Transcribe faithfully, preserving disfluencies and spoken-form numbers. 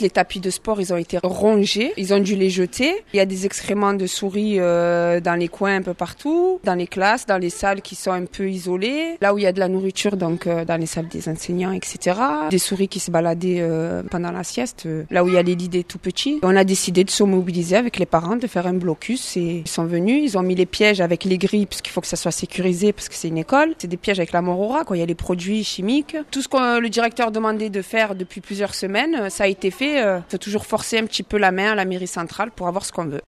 Les tapis de sport, ils ont été rongés, ils ont dû les jeter. Il y a des excréments de souris euh, dans les coins un peu partout, dans les classes, dans les salles qui sont un peu isolées, là où il y a de la nourriture, donc euh, dans les salles des enseignants, et cetera. Des souris qui se baladaient euh, pendant la sieste, euh, là où il y a les lits des tout petits. On a décidé de se mobiliser avec les parents, de faire un blocus et ils sont venus, ils ont mis les pièges avec les grilles parce qu'il faut que ça soit sécurisé parce que c'est une école. C'est des pièges avec la mort au rat, quoi. Il y a les produits chimiques. Tout ce que le directeur demandait de faire depuis plusieurs semaines, ça a été fait. Il faut toujours forcer un petit peu la main à la mairie centrale pour avoir ce qu'on veut.